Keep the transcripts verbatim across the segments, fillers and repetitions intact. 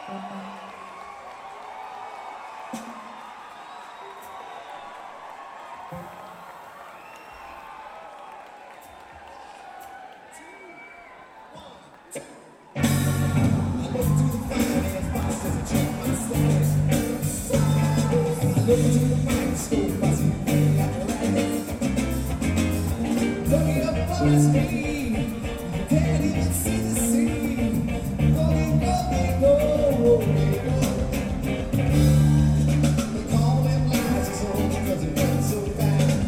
Look into the microscope, I see the apparatus. Looking up on the screen, you can't even see the scene. Going, going, going, they call them lies, it's all because it runs so fast.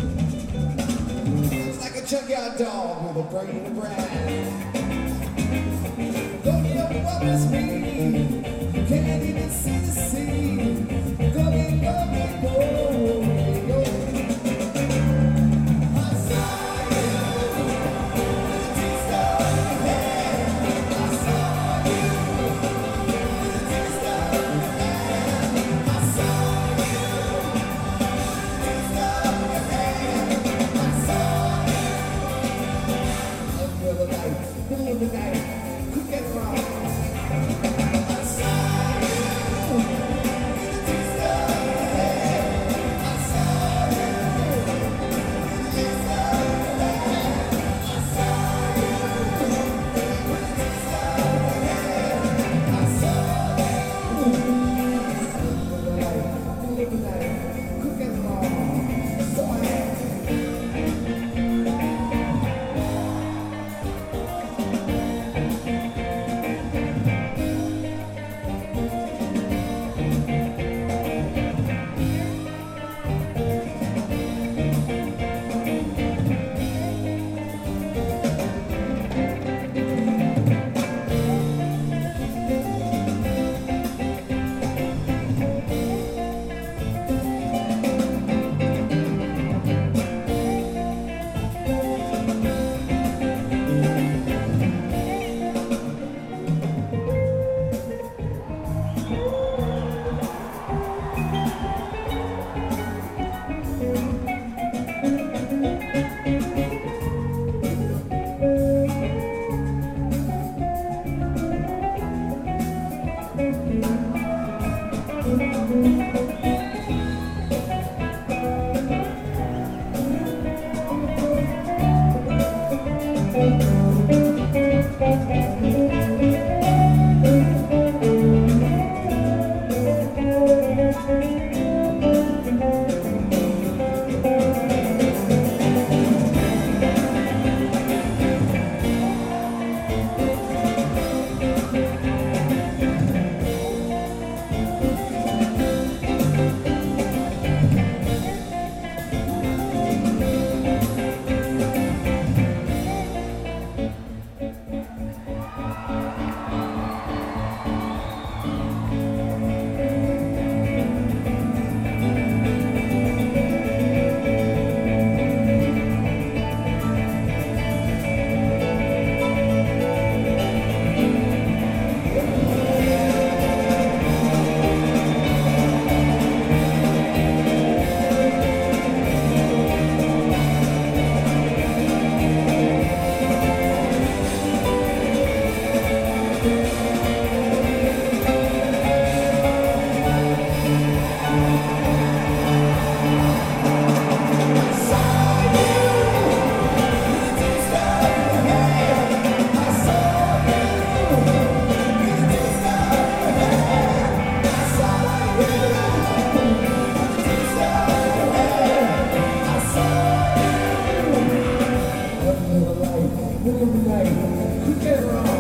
It's like a junkyard dog with a brain of brass. Looking up on the screen, you can't even see the scene. Going, going, going, going. I saw you with a taste of your hand. I saw you with a taste of your hand. I saw you with a taste of your hand. I saw you under the light, middle of the night, quick and wrong. I saw you. Middle of the night, quick and wrong.